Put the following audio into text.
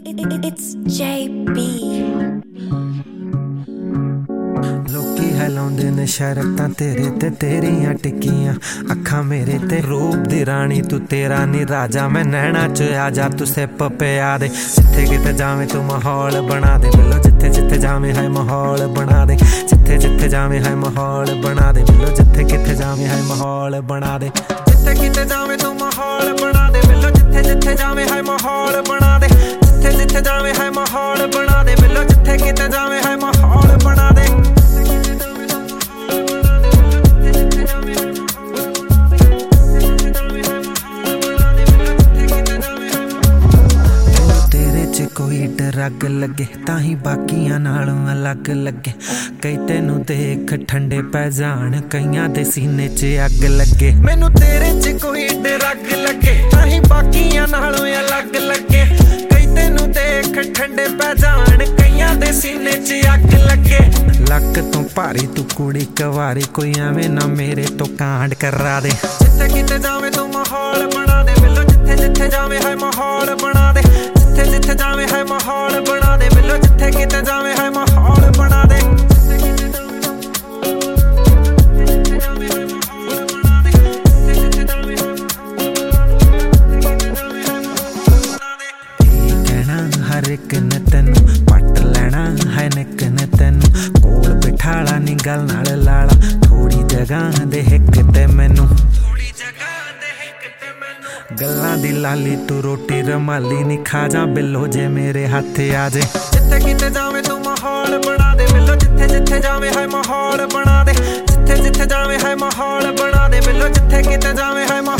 It's JB. लोकी है लाउंदे ने शरतां तेरे ते तेरियां टिक्कियां अखां मेरे ते रूप दी रानी तू तेरा नी राजा मैं नैना च आजा तू सिप पिया दे जिथे किते जावें तू माहौल बना दे बिल्लो जिथे जिथे जावें है माहौल बना दे जिथे जिथे जावें है माहौल बना दे बिल्लो जिथे किते जावें है माहौल बना दे जिथे किते जावें तू माहौल बना दे बिल्लो जिथे जिथे जावें है माहौल बना दे जिथे जिथे जावें है माहौल बना दे बिल्लो जिथे किते जावें है माहौल बना दे कोई डरग लगे ताही बाकियां नालों अलग लगे कई तेनू देख ठंडे पै जान कईयां दे सीने च अग लगे मैनू तेरे च कोई डरग लगे ताही बाकियां नालों अलग लगे कई तेनू देख ठंडे पै जान कईयां दे सीने च अग लगे लक तो भारी तू कुड़ी कवारी कोई एवें ना मेरे तो कांड करा दे जिथे किते जावे तू माहौल बना दे बिल्लो जिथे जिथे जावे है माहौल बना दे जिथे जिथे जावे है माहौल बना दे बिल्लो जिथे किते जावे है माहौल बना दे कहना हर एक ने तेनू पट लेना है निक ने तेनू कोल बिठाला नी गल नाल लाला थोड़ी जगह दे हिक ते मैनू गल्लां दी लाली तू रोटी रमाली नी खा जा बिल्लो जे मेरे हाथे आ जे जिथे किते जावे तू माहौल बना दे बिल्लो जिथे जिथे जावे है माहौल बना दे जिथे जिथे जावे है माहौल बना दे बिल्लो जिथे किते जावे है